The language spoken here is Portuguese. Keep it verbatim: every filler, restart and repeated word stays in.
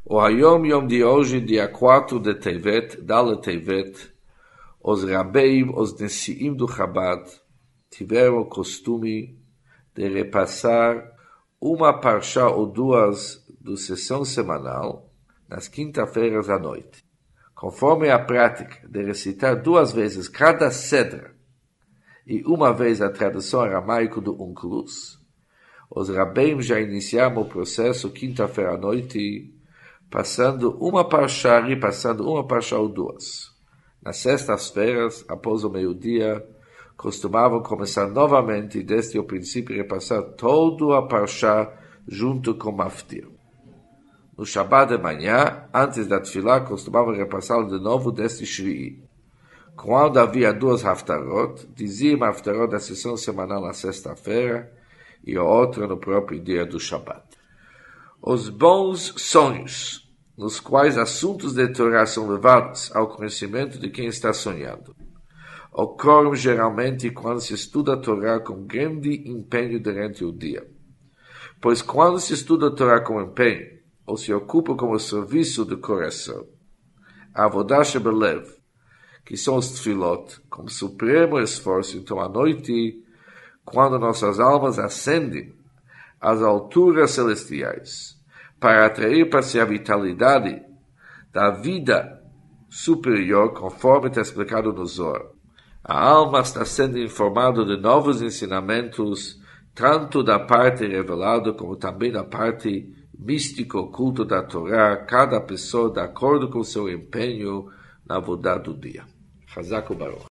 O Hayom Yom de hoje, dia quatro de Tevet, Dalet Tevet, os Rabeim, os Nesiim do Chabad, tiveram o costume de repassar uma parshá ou duas do sessão semanal nas quinta-feiras à noite. Conforme a prática de recitar duas vezes cada cedra e uma vez a tradução aramaica do Onkelos, os Rabeim já iniciaram o processo quinta-feira à noite, passando uma parshá e passando uma parshá ou duas. Nas sextas-feiras, após o meio-dia, costumavam começar novamente, desde o princípio, repassar toda a parshá junto com Maftir. No Shabbat de manhã, antes da Tfilah, costumavam repassá-lo de novo desde Shvi'i. Quando havia duas haftarot, diziam haftarot da sessão semanal na sexta-feira e a outra no próprio dia do Shabbat. Os bons sonhos, nos quais assuntos de Torá são levados ao conhecimento de quem está sonhando, ocorrem geralmente quando se estuda a Torá com grande empenho durante o dia. Pois quando se estuda a Torá com empenho, ou se ocupa como serviço do coração, a Avodah Shebelev, que são os tefilot, com supremo esforço, então à noite, quando nossas almas ascendem às alturas celestiais, para atrair para si a vitalidade da vida superior, conforme está explicado no Zohar. A alma está sendo informada de novos ensinamentos, tanto da parte revelada como também da parte mística oculta da Torá, cada pessoa de acordo com seu empenho na avodah do dia. Chazak u'Baruch.